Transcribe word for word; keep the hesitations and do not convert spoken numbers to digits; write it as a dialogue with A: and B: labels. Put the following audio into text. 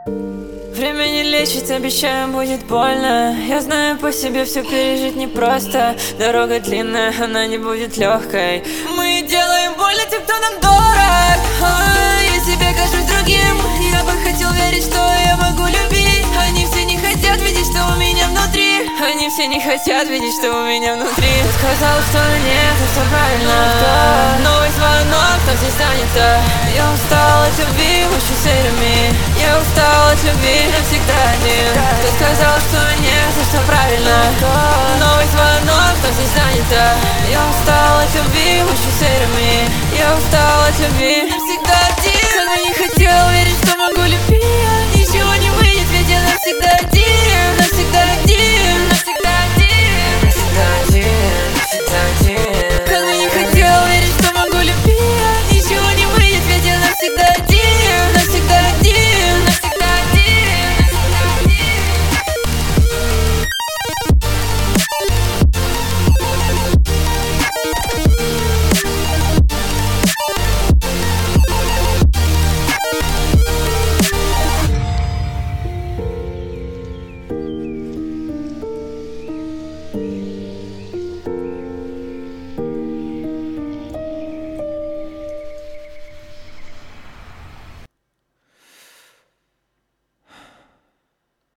A: Время не лечит, обещаю, будет больно. Я знаю по себе, все пережить непросто. Дорога длинная, она не будет легкой. Мы делаем больно тем, кто нам дорог. А, я себе кажусь другим. Я бы хотел верить, что я могу любить. Они все не хотят видеть, что у меня внутри. Они все не хотят видеть, что у меня внутри. Ты сказал, что нет, это все правильно. Новый звонок, но здесь занято. Я устал от любви, мучу серыми. Я устал от любви, навсегда один. Ты сказал, что нет, это все правильно. Новый звонок, но здесь занято. Я устал от любви, мучу серыми. Я устал от любви, навсегда один. Как бы не хотел верить, что